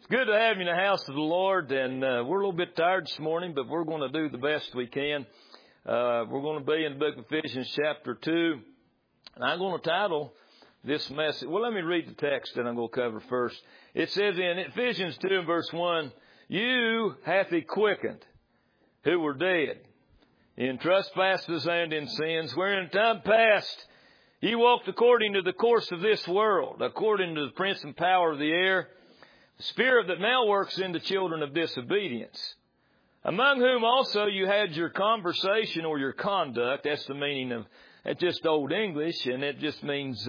Good to have you in the house of the Lord, and we're a little bit tired this morning, but we're going to do the best we can. We're going to be in the book of Ephesians chapter 2, and I'm going to title this message. Well, let me read the text that I'm going to cover first. It says in Ephesians 2 and verse 1, "You hath he quickened, who were dead, in trespasses and in sins, wherein in time past ye walked according to the course of this world, according to the prince and power of the air, the spirit that now works in the children of disobedience, among whom also you had your conversation or your conduct." That's the meaning of, it's just old English, and it just means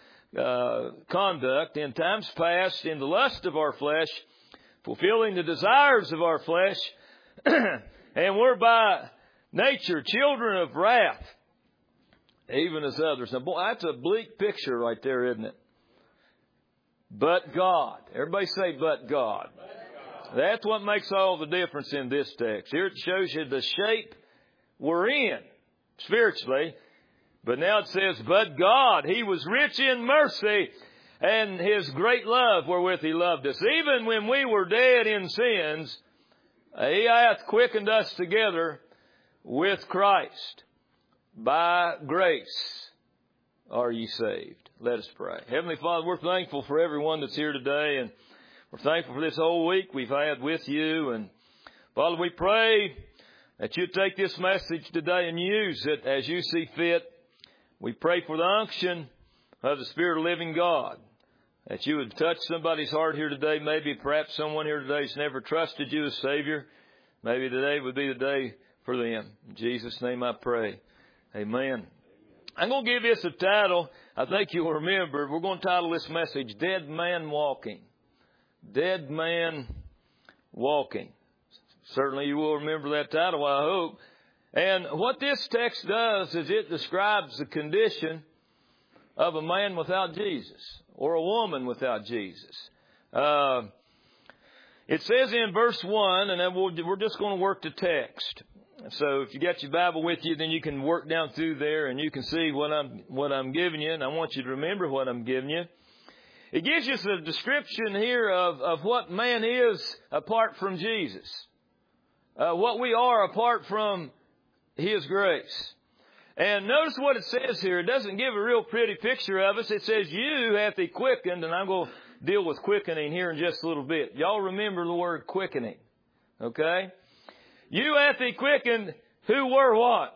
conduct. "In times past, in the lust of our flesh, fulfilling the desires of our flesh, and were by nature children of wrath, even as others." Now, boy, that's a bleak picture right there, isn't it? But God. Everybody say, but God. That's what makes all the difference in this text. Here it shows you the shape we're in spiritually. But now it says, but God, he was rich in mercy and his great love wherewith he loved us. Even when we were dead in sins, he hath quickened us together with Christ. By grace are ye saved. Let us pray. Heavenly Father, we're thankful for everyone that's here today, and we're thankful for this whole week we've had with you. And Father, we pray that you take this message today and use it as you see fit. We pray for the unction of the Spirit of the living God, that you would touch somebody's heart here today. Maybe perhaps someone here today has never trusted you as Savior. Maybe today would be the day for them. In Jesus' name I pray. Amen. I'm going to give this a title. I think you'll remember. We're going to title this message, Dead Man Walking. Dead Man Walking. Certainly you will remember that title, I hope. And what this text does is it describes the condition of a man without Jesus, or a woman without Jesus. It says in verse 1, and then we're just going to work the text. So if you got your Bible with you, then you can work down through there and you can see what I'm giving you. And I want you to remember what I'm giving you. It gives us a description here of what man is apart from Jesus. What we are apart from his grace. And notice what it says here. It doesn't give a real pretty picture of us. It says, "You hath he quickened," and I'm going to deal with quickening here in just a little bit. Y'all remember the word quickening. Okay? "You hath he quickened who were" what?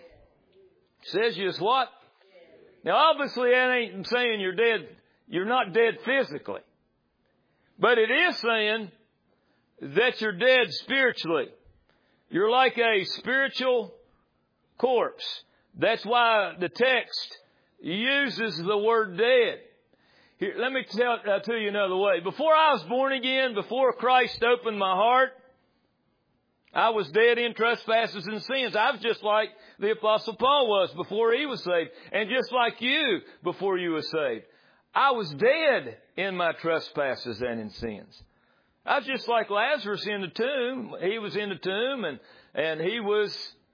Says you is what? Now obviously that ain't saying you're dead. You're not dead physically. But it is saying that you're dead spiritually. You're like a spiritual corpse. That's why the text uses the word dead. Here, let me tell you another way. Before I was born again, before Christ opened my heart, I was dead in trespasses and sins. I was just like the Apostle Paul was before he was saved. And just like you before you were saved. I was dead in my trespasses and in sins. I was just like Lazarus in the tomb. He was in the tomb and he was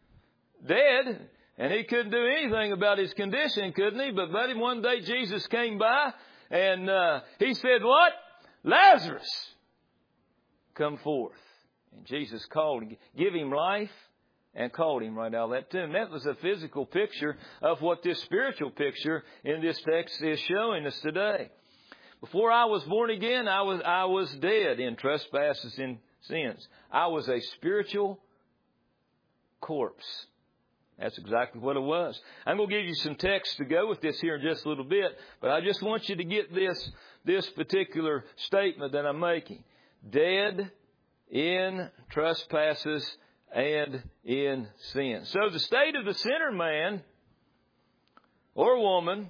dead. And he couldn't do anything about his condition, couldn't he? But buddy, one day Jesus came by and he said, "What? Lazarus, come forth." And Jesus called him, give him life, and called him right out of that tomb. That was a physical picture of what this spiritual picture in this text is showing us today. Before I was born again, I was dead in trespasses and sins. I was a spiritual corpse. That's exactly what it was. I'm going to give you some text to go with this here in just a little bit, but I just want you to get this particular statement that I'm making. Dead in trespasses and in sin. So the state of the sinner man or woman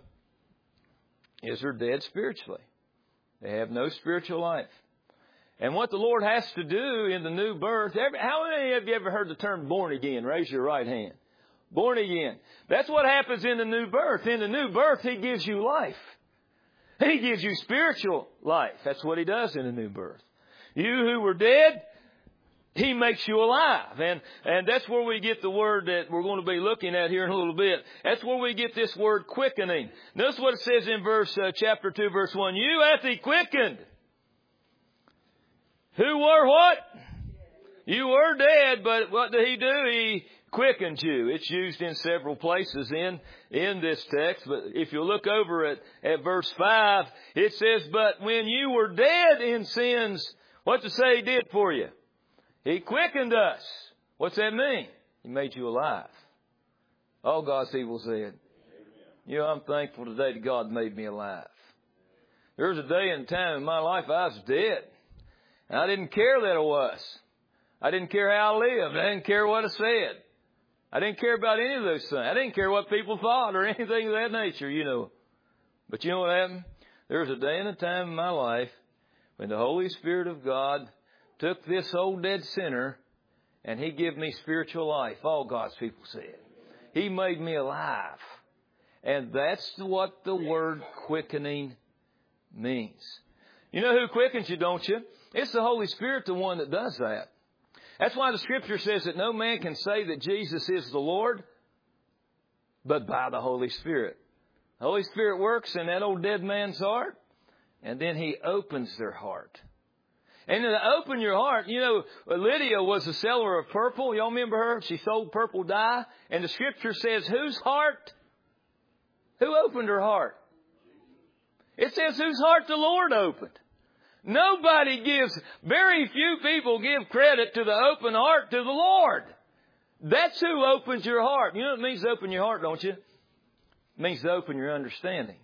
is they're dead spiritually. They have no spiritual life. And what the Lord has to do in the new birth, how many of you ever heard the term born again? Raise your right hand. Born again. That's what happens in the new birth. In the new birth, he gives you life. He gives you spiritual life. That's what he does in the new birth. You who were dead, he makes you alive. And that's where we get the word that we're going to be looking at here in a little bit. That's where we get this word quickening. Notice what it says in chapter 2, verse 1. "You hath he quickened Who were what? You were dead, but what did He do? He quickened you. It's used in several places in this text. But if you look over at verse 5, it says, but when you were dead in sins, what's it say He did for you? He quickened us. What's that mean? He made you alive. All God's people said. You know, I'm thankful today that God made me alive. There was a day and time in my life I was dead. And I didn't care that I was. I didn't care how I lived. I didn't care what I said. I didn't care about any of those things. I didn't care what people thought or anything of that nature, you know. But you know what happened? There was a day and a time in my life when the Holy Spirit of God took this old dead sinner and He gave me spiritual life. All God's people said. He made me alive. And that's what the word quickening means. You know who quickens you, don't you? It's the Holy Spirit, the one that does that. That's why the Scripture says that no man can say that Jesus is the Lord, but by the Holy Spirit. The Holy Spirit works in that old dead man's heart, and then He opens their heart. And to open your heart, you know, Lydia was a seller of purple. Y'all remember her? She sold purple dye. And the Scripture says, whose heart? Who opened her heart? It says whose heart the Lord opened. Nobody gives, very few people give credit to the open heart to the Lord. That's who opens your heart. You know what it means to open your heart, don't you? It means to open your understanding.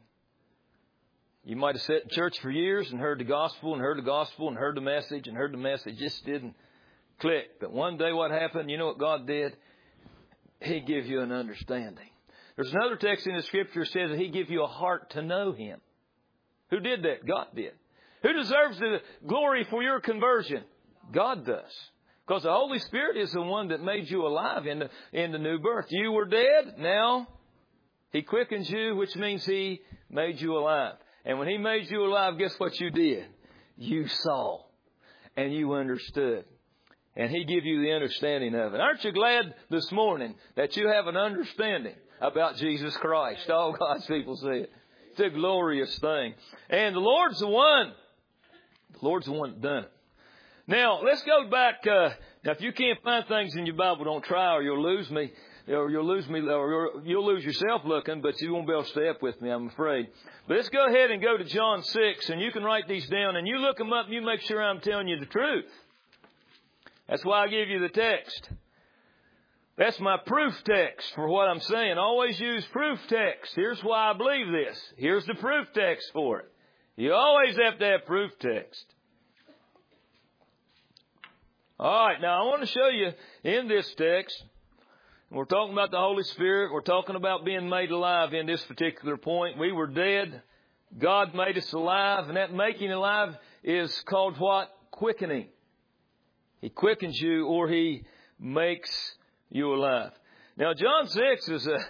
You might have sat in church for years and heard the gospel and heard the gospel and heard the message and heard the message. It just didn't click. But one day what happened, you know what God did? He gave you an understanding. There's another text in the Scripture that says that He gave you a heart to know Him. Who did that? God did. Who deserves the glory for your conversion? God does. Because the Holy Spirit is the one that made you alive in the new birth. You were dead. Now He quickens you, which means He made you alive. And when He made you alive, guess what you did? You saw and you understood. And He gave you the understanding of it. Aren't you glad this morning that you have an understanding about Jesus Christ? All God's people say it. It's a glorious thing. And the Lord's the one. The Lord's the one that done it. Now, let's go back. Now, if you can't find things in your Bible, don't try or you'll lose me. Or you'll lose yourself looking, but you won't be able to stay up with me, I'm afraid. But let's go ahead and go to John 6, and you can write these down, and you look them up, and you make sure I'm telling you the truth. That's why I give you the text. That's my proof text for what I'm saying. Always use proof text. Here's why I believe this. Here's the proof text for it. You always have to have proof text. All right, now I want to show you in this text, we're talking about the Holy Spirit. We're talking about being made alive in this particular point. We were dead. God made us alive, and that making alive is called what? Quickening. He quickens you, or He makes you alive. Now, John 6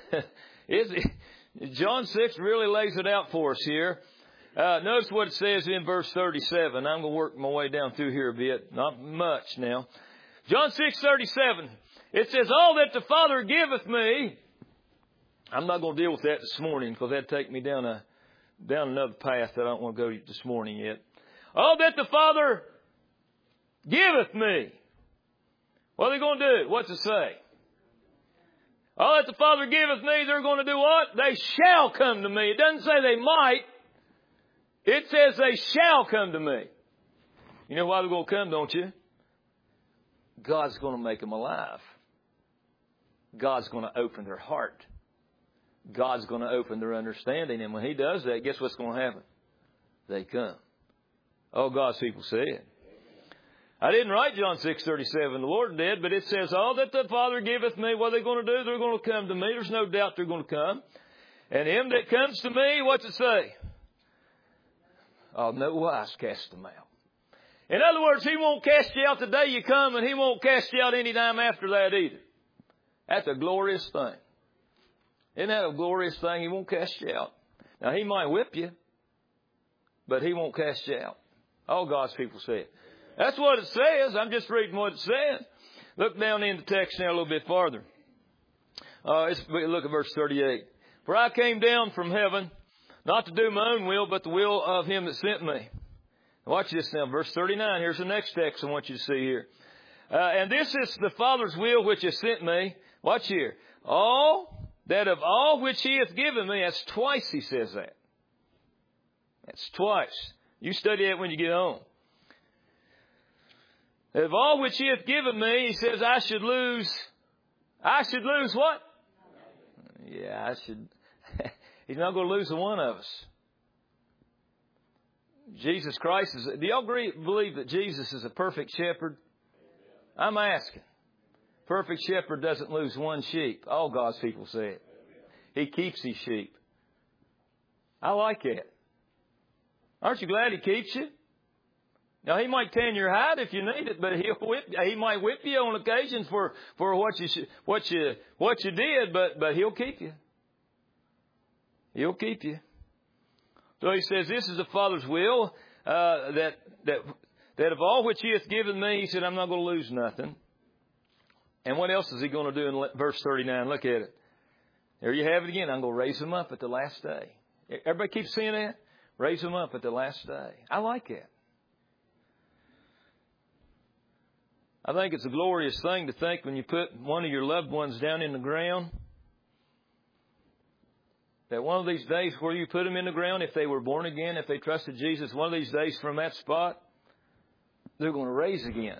John 6 really lays it out for us here. Notice what it says in verse 37. I'm going to work my way down through here a bit. Not much now. John 6:37. It says, all that the Father giveth me. I'm not going to deal with that this morning because that'd take me down another path that I don't want to go this morning yet. All that the Father giveth me. What are they going to do? What's it say? All that the Father giveth me, they're going to do what? They shall come to me. It doesn't say they might. It says they shall come to me. You know why they're going to come, don't you? God's going to make them alive. God's going to open their heart. God's going to open their understanding. And when He does that, guess what's going to happen? They come. Oh, God's people say it. I didn't write John 6:37. The Lord did, but it says, all that the Father giveth me, what are they going to do? They're going to come to me. There's no doubt they're going to come. And him that comes to me, what's it say? I'll no wise cast them out. In other words, He won't cast you out the day you come, and He won't cast you out any time after that either. That's a glorious thing. Isn't that a glorious thing? He won't cast you out. Now, He might whip you, but He won't cast you out. All God's people say it. That's what it says. I'm just reading what it says. Look down in the text now a little bit farther. Look at verse 38. For I came down from heaven, not to do my own will, but the will of Him that sent me. Watch this now, verse 39. Here's the next text I want you to see here. And this is the Father's will which has sent me. Watch here. That of all which He hath given me. That's twice He says that. That's twice. You study that when you get home. That of all which He hath given me, He says, I should lose what? Yeah, I should. He's not going to lose the one of us. Jesus Christ is. Do y'all believe that Jesus is a perfect shepherd? I'm asking. Perfect shepherd doesn't lose one sheep. All God's people say it. He keeps His sheep. I like that. Aren't you glad He keeps you? Now, He might tan your hide if you need it, but He might whip you on occasions for what you did, but He'll keep you. He'll keep you. So He says, this is the Father's will, that of all which He hath given me, He said, I'm not going to lose nothing. And what else is He going to do in verse 39? Look at it. There you have it again. I'm going to raise them up at the last day. Everybody keeps seeing that? Raise them up at the last day. I like that. I think it's a glorious thing to think when you put one of your loved ones down in the ground, that one of these days where you put them in the ground, if they were born again, if they trusted Jesus, one of these days from that spot, they're going to raise again.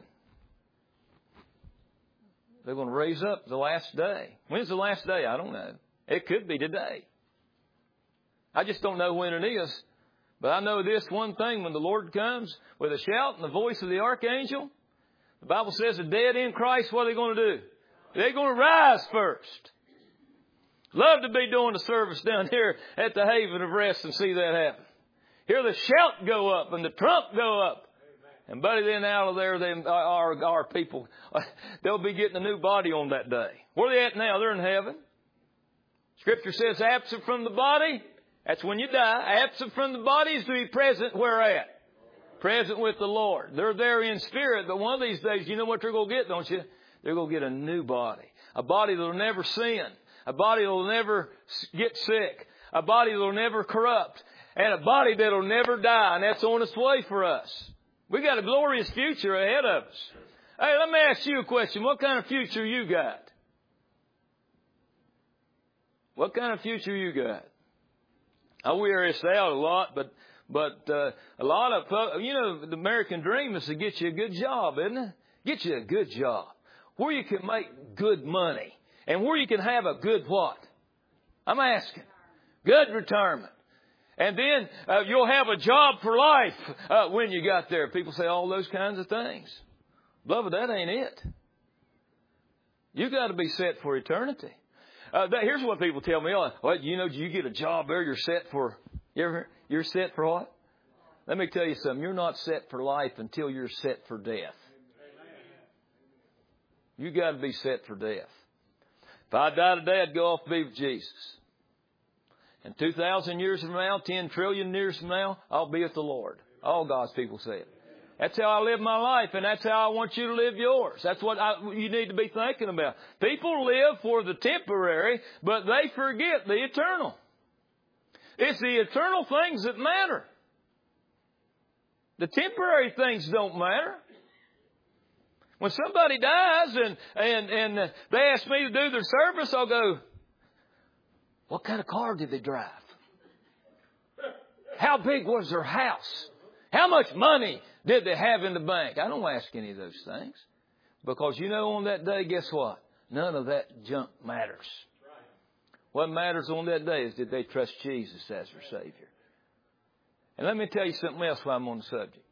They're going to raise up the last day. When's the last day? I don't know. It could be today. I just don't know when it is. But I know this one thing, when the Lord comes with a shout and the voice of the archangel, the Bible says the dead in Christ, what are they going to do? They're going to rise first. Love to be doing the service down here at the Haven of Rest and see that happen. Hear the shout go up and the trump go up. And buddy, then out of there, our people, they'll be getting a new body on that day. Where are they at now? They're in heaven. Scripture says absent from the body, that's when you die. Absent from the body is to be present where at? Present with the Lord. They're there in spirit, but one of these days, you know what they're going to get, don't you? They're going to get a new body. A body that will never sin. A body that will never get sick. A body that will never corrupt. And a body that will never die. And that's on its way for us. We got a glorious future ahead of us. Hey, let me ask you a question. What kind of future you got? What kind of future you got? I wear this out a lot, but a lot of, the American dream is to get you a good job, isn't it? Get you a good job where you can make good money and where you can have a good what? I'm asking. Good retirement. And then you'll have a job for life when you got there. People say all those kinds of things. Beloved, that ain't it. You got to be set for eternity. Here's what people tell me. You get a job there, you're set for... You're set for what? Let me tell you something. You're not set for life until you're set for death. You got to be set for death. If I die today, I'd go off to be with Jesus. And 2,000 years from now, 10 trillion years from now, I'll be with the Lord. All God's people say it. That's how I live my life, and that's how I want you to live yours. That's what you need to be thinking about. People live for the temporary, but they forget the eternal. It's the eternal things that matter. The temporary things don't matter. When somebody dies and they ask me to do their service, I'll go, what kind of car did they drive? How big was their house? How much money did they have in the bank? I don't ask any of those things. Because on that day, guess what? None of that junk matters. What matters on that day is did they trust Jesus as their Savior. And let me tell you something else while I'm on the subject.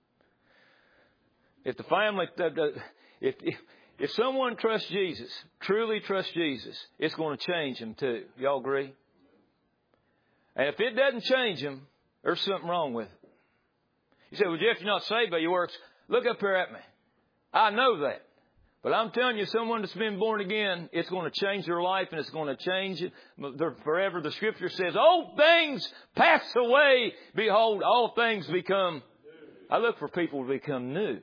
If the family, if someone trusts Jesus, truly trusts Jesus, it's going to change them too. Y'all agree? And if it doesn't change them, there's something wrong with it. You say, well, Jeff, you're not saved by your works. Look up here at me. I know that. But I'm telling you, someone that's been born again, it's going to change their life and it's going to change it forever. The Scripture says, old things pass away. Behold, all things become. I look for people to become new.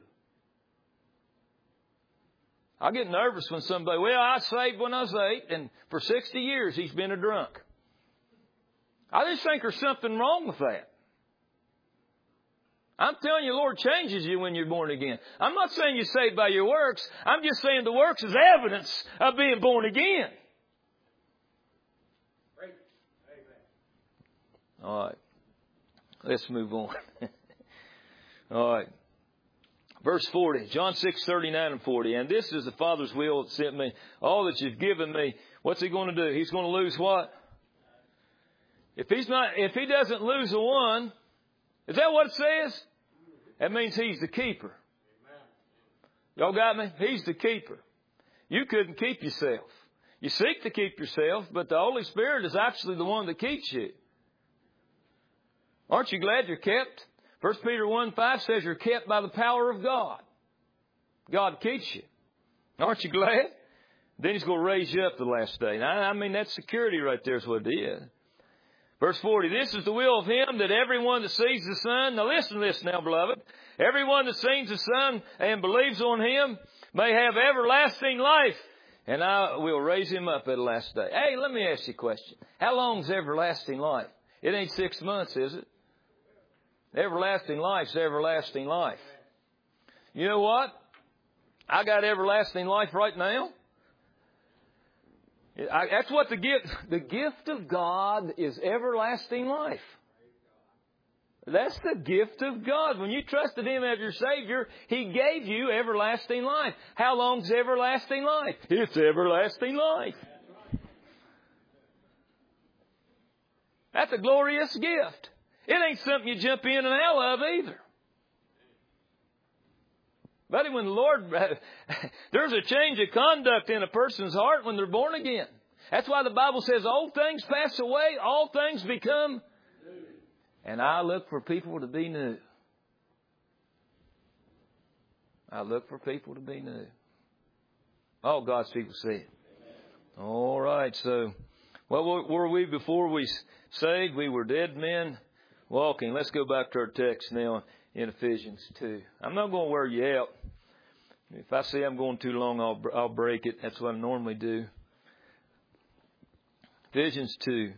I get nervous when somebody, I saved when I was 8, and for 60 years he's been a drunk. I just think there's something wrong with that. I'm telling you, the Lord changes you when you're born again. I'm not saying you're saved by your works. I'm just saying the works is evidence of being born again. All right. Let's move on. All right. Verse 40, John 6:39 and 40. And this is the Father's will that sent me. All that you've given me. What's He going to do? He's going to lose what? If He doesn't lose the one, is that what it says? That means He's the keeper. Y'all got me? He's the keeper. You couldn't keep yourself. You seek to keep yourself, but the Holy Spirit is actually the one that keeps you. Aren't you glad you're kept? 1 Peter 1:5 says you're kept by the power of God. God keeps you. Aren't you glad? Then He's going to raise you up the last day. Now, I mean, that's security right there is what it is. Verse 40, this is the will of Him that everyone that sees the Son, now listen to this now, beloved. Everyone that sees the Son and believes on Him may have everlasting life. And I will raise him up at the last day. Hey, let me ask you a question. How long is everlasting life? It ain't 6 months, is it? Everlasting life's everlasting life. You know what? I got everlasting life right now. That's what the gift of God is everlasting life. That's the gift of God. When you trusted Him as your Savior, He gave you everlasting life. How long's everlasting life? It's everlasting life. That's a glorious gift. It ain't something you jump in and out of either. Buddy, when the Lord, there's a change of conduct in a person's heart when they're born again. That's why the Bible says old things pass away, all things become new. And I look for people to be new. I look for people to be new. All God's people say it. All right, so what were we before we saved? We were dead men walking. Let's go back to our text now in Ephesians 2. I'm not going to wear you out. If I say I'm going too long, I'll break it. That's what I normally do. Ephesians 2.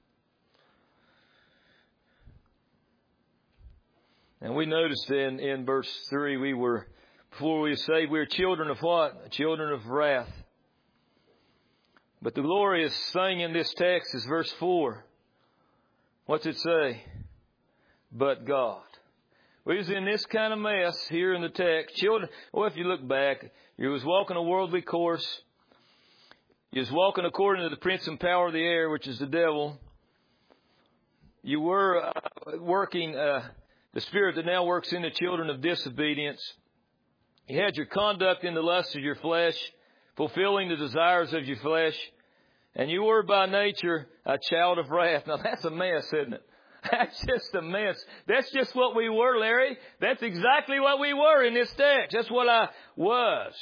And we noticed in verse 3, before we were saved, we were children of what? Children of wrath. But the glorious thing in this text is verse 4. What's it say? But God. We was in this kind of mess here in the text. Children, well, if you look back, you was walking a worldly course. You was walking according to the prince and power of the air, which is the devil. You were working the spirit that now works in the children of disobedience. You had your conduct in the lust of your flesh, fulfilling the desires of your flesh. And you were by nature a child of wrath. Now that's a mess, isn't it? That's just a mess. That's just what we were, Larry. That's exactly what we were in this text. That's what I was.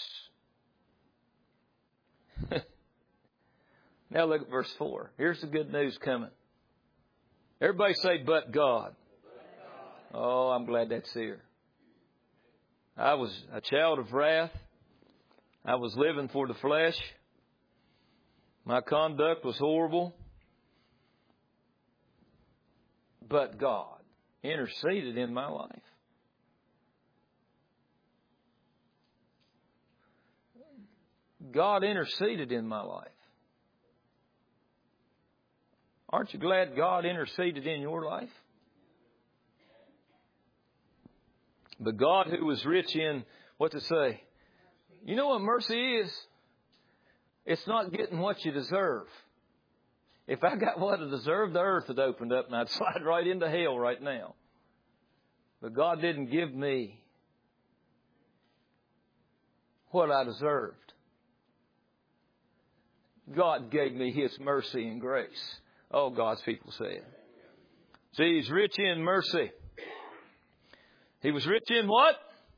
Now look at verse 4. Here's the good news coming. Everybody say, but God. Oh, I'm glad that's here. I was a child of wrath. I was living for the flesh. My conduct was horrible. But God interceded in my life. God interceded in my life. Aren't you glad God interceded in your life? But God, who was rich in, what to say? You know what mercy is? It's not getting what you deserve. If I got what I deserved, the earth had opened up and I'd slide right into hell right now. But God didn't give me what I deserved. God gave me His mercy and grace. Oh, God's people say it. See, He's rich in mercy. He was rich in what?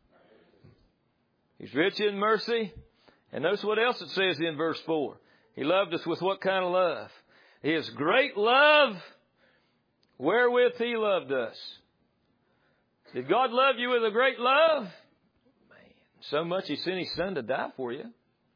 He's rich in mercy. And notice what else it says in verse 4. He loved us with what kind of love? His great love wherewith He loved us. Did God love you with a great love? Man, so much He sent His Son to die for you.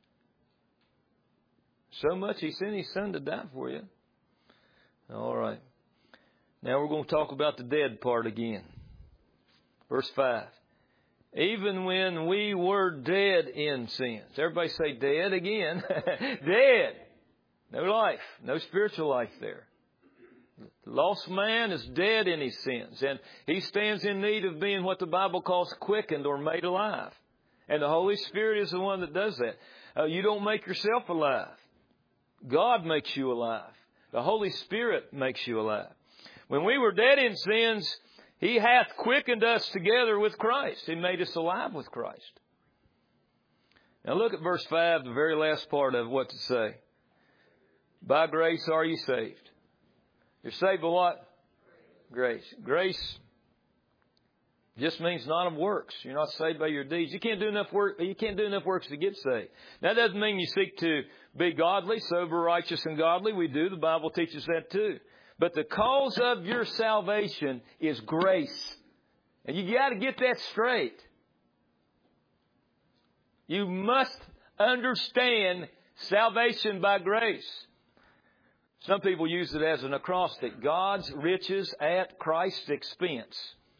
So much He sent His Son to die for you. All right. Now we're going to talk about the dead part again. Verse 5. Even when we were dead in sins. Everybody say dead again. Dead. No life. No spiritual life there. The lost man is dead in his sins. And he stands in need of being what the Bible calls quickened or made alive. And the Holy Spirit is the one that does that. You don't make yourself alive. God makes you alive. The Holy Spirit makes you alive. When we were dead in sins, He hath quickened us together with Christ. He made us alive with Christ. Now look at verse 5, the very last part of what to say. By grace are you saved. You're saved by what? Grace. Grace just means not of works. You're not saved by your deeds. You can't do enough work. You can't do enough works to get saved. That doesn't mean you seek to be godly, sober, righteous, and godly. We do. The Bible teaches that too. But the cause of your salvation is grace. And you got to get that straight. You must understand salvation by grace. Some people use it as an acrostic. God's riches at Christ's expense.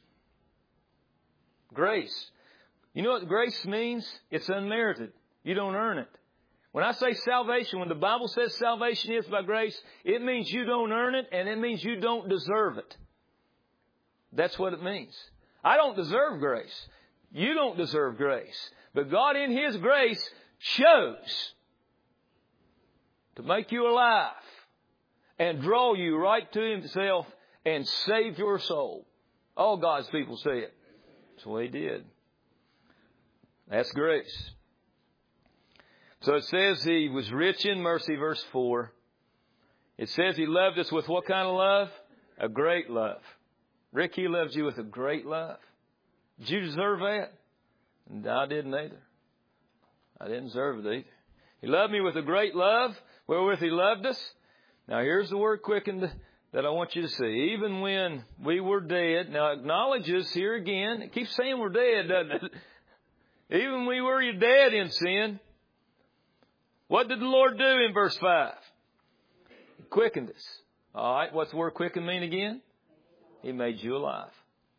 Grace. You know what grace means? It's unmerited. You don't earn it. When I say salvation, when the Bible says salvation is by grace, it means you don't earn it and it means you don't deserve it. That's what it means. I don't deserve grace. You don't deserve grace. But God in His grace chose to make you alive and draw you right to Himself and save your soul. All God's people say it. That's what He did. That's grace. So it says He was rich in mercy, verse 4. It says He loved us with what kind of love? A great love. Rick, He loved you with a great love. Did you deserve that? And I didn't either. I didn't deserve it either. He loved me with a great love, wherewith He loved us. Now here's the word quickened that I want you to see. Even when we were dead. Now acknowledges here again. It keeps saying we're dead, doesn't it? Even when we were dead in sin. What did the Lord do in verse 5? He quickened us. All right, what's the word quicken mean again? He made you alive.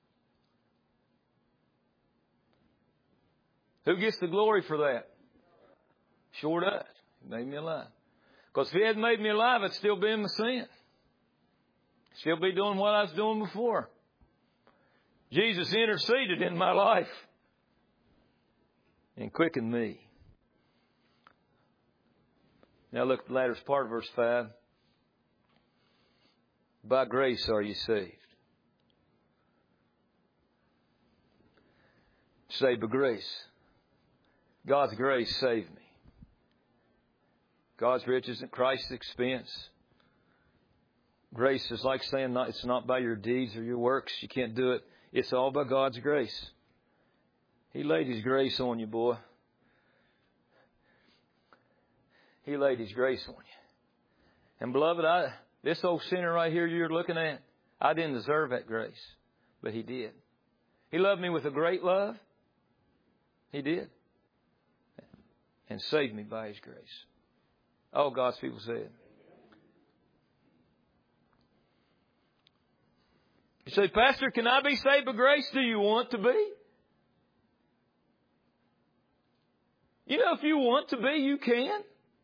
Who gets the glory for that? Sure does. He made me alive. Because if He hadn't made me alive, I'd still be in my sin. Still be doing what I was doing before. Jesus interceded in my life and quickened me. Now look at the latter part of verse 5. By grace are you saved. Saved by grace. God's grace saved me. God's riches at Christ's expense. Grace is like saying it's not by your deeds or your works. You can't do it. It's all by God's grace. He laid His grace on you, boy. He laid His grace on you. And beloved, this old sinner right here you're looking at, I didn't deserve that grace. But He did. He loved me with a great love. He did. And saved me by His grace. All God's people said. You say, Pastor, can I be saved by grace? Do you want to be? You know, if you want to be, you can.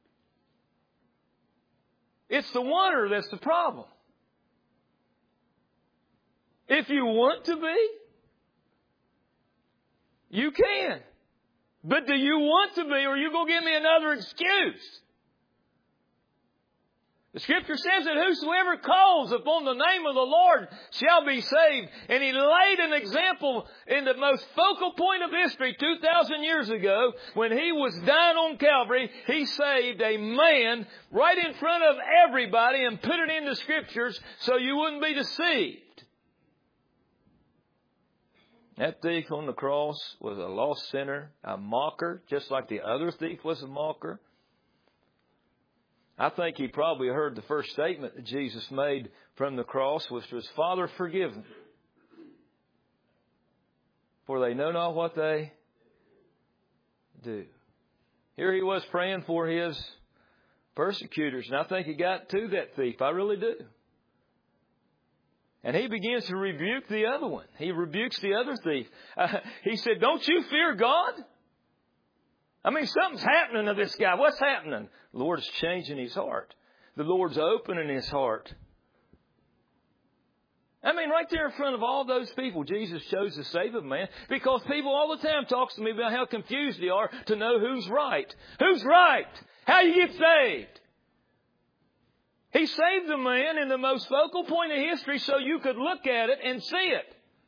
It's the wanter that's the problem. If you want to be, you can. But do you want to be, or are you going to give me another excuse? The Scripture says that whosoever calls upon the name of the Lord shall be saved. And He laid an example in the most focal point of history 2,000 years ago when He was dying on Calvary. He saved a man right in front of everybody and put it in the Scriptures so you wouldn't be deceived. That thief on the cross was a lost sinner, a mocker, just like the other thief was a mocker. I think he probably heard the first statement that Jesus made from the cross, which was, Father, forgive them, for they know not what they do. Here he was praying for his persecutors, and I think he got to that thief. I really do. And he begins to rebuke the other one. He rebukes the other thief. He said, don't you fear God? I mean, something's happening to this guy. What's happening? The Lord is changing his heart. The Lord's opening his heart. I mean, right there in front of all those people, Jesus chose to save a man, because people all the time talk to me about how confused they are to know who's right. Who's right? How you get saved? He saved the man in the most focal point of history so you could look at it and see it.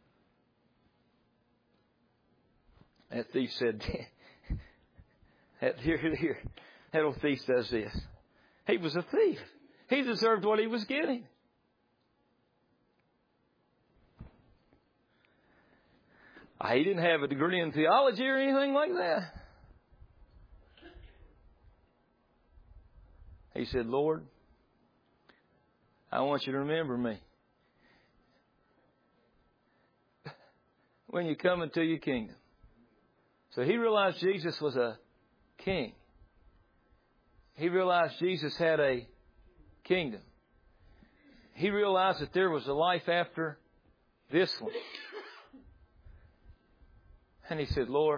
That thief said, that old thief does this. He was a thief. He deserved what he was getting. He didn't have a degree in theology or anything like that. He said, Lord, I want you to remember me when you come into your kingdom. So he realized Jesus was a king. He realized Jesus had a kingdom. He realized that there was a life after this one. And he said, Lord,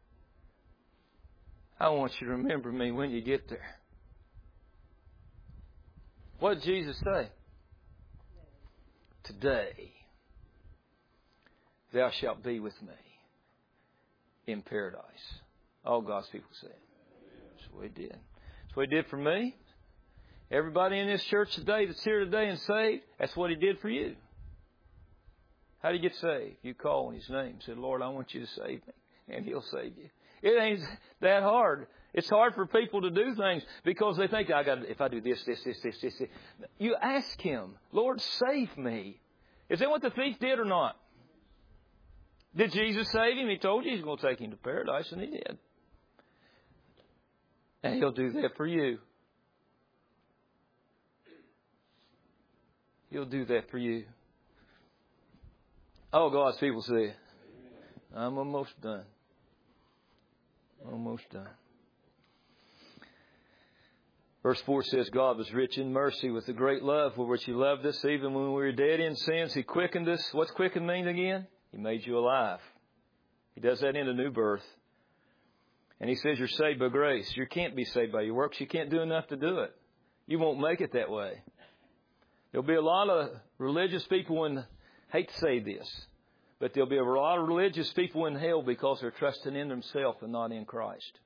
I want you to remember me when you get there. What did Jesus say? Today, thou shalt be with me in paradise. All God's people said. That's what he did. That's what he did for me. Everybody in this church today that's here today and saved, that's what he did for you. How do you get saved? You call on his name. Say, Lord, I want you to save me. And he'll save you. It ain't that hard. It's hard for people to do things because they think, if I do this. You ask him, Lord, save me. Is that what the thief did or not? Did Jesus save him? He told you he's going to take him to paradise, and he did. And he'll do that for you. He'll do that for you. Oh, God's people say, I'm almost done. Almost done. Verse 4 says, God was rich in mercy with the great love with which he loved us. Even when we were dead in sins, he quickened us. What's quicken mean again? He made you alive. He does that in a new birth. And he says you're saved by grace. You can't be saved by your works. You can't do enough to do it. You won't make it that way. There'll be a lot of religious people in, hate to say this, but there'll be a lot of religious people in hell because they're trusting in themselves and not in Christ.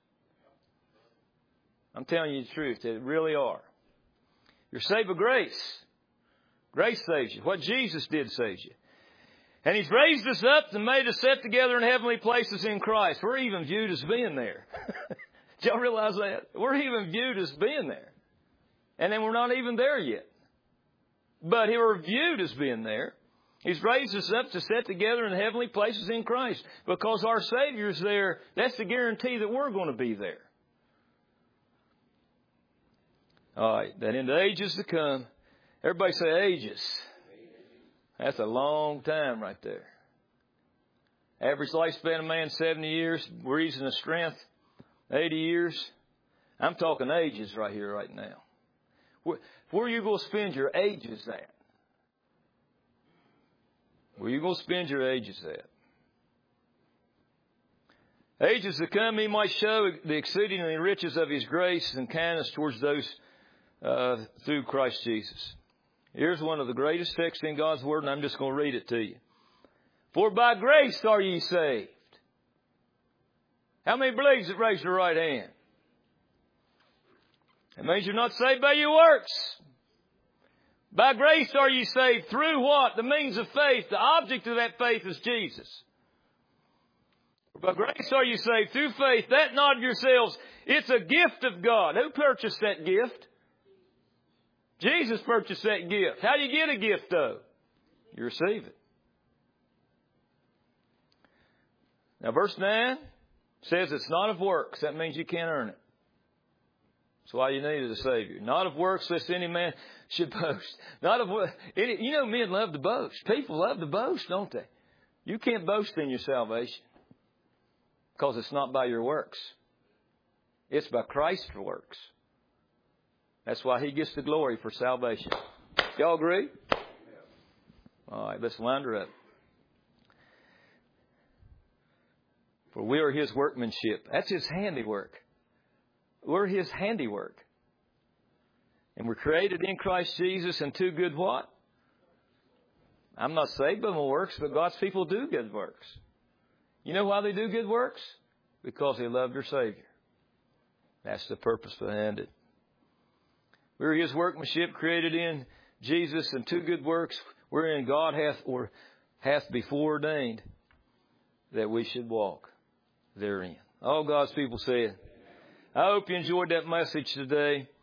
I'm telling you the truth. They really are. You're saved by grace. Grace saves you. What Jesus did saves you. And he's raised us up and made us sit together in heavenly places in Christ. We're even viewed as being there. Did y'all realize that? We're even viewed as being there. And then we're not even there yet. But we're viewed as being there. He's raised us up to sit together in heavenly places in Christ. Because our Savior's there, that's the guarantee that we're going to be there. All right, that in the ages to come, everybody say ages. That's a long time right there. Average lifespan of man, 70 years. Reason of strength, 80 years. I'm talking ages right here, right now. Where are you going to spend your ages at? Where are you going to spend your ages at? Ages to come, he might show the exceeding riches of his grace and kindness towards those through Christ Jesus. Here's one of the greatest texts in God's Word, and I'm just going to read it to you. For by grace are ye saved. How many believes it? Raise your right hand. It means you're not saved by your works. By grace are ye saved through what? The means of faith. The object of that faith is Jesus. By grace are you saved through faith, that not of yourselves. It's a gift of God. Who purchased that gift? Jesus purchased that gift. How do you get a gift, though? You receive it. Now, verse 9 says it's not of works. That means you can't earn it. That's why you needed a Savior. Not of works, lest any man should boast. Not of you know, men love to boast. People love to boast, don't they? You can't boast in your salvation because it's not by your works. It's by Christ's works. That's why he gets the glory for salvation. Y'all agree? All right, let's wind her up. For we are His workmanship. That's His handiwork. We're His handiwork. And we're created in Christ Jesus unto good what? I'm not saved by my works, but God's people do good works. You know why they do good works? Because they love their Savior. That's the purpose behind it. We're His workmanship, created in Jesus unto good works, wherein God hath before ordained that we should walk therein. All God's people said. I hope you enjoyed that message today.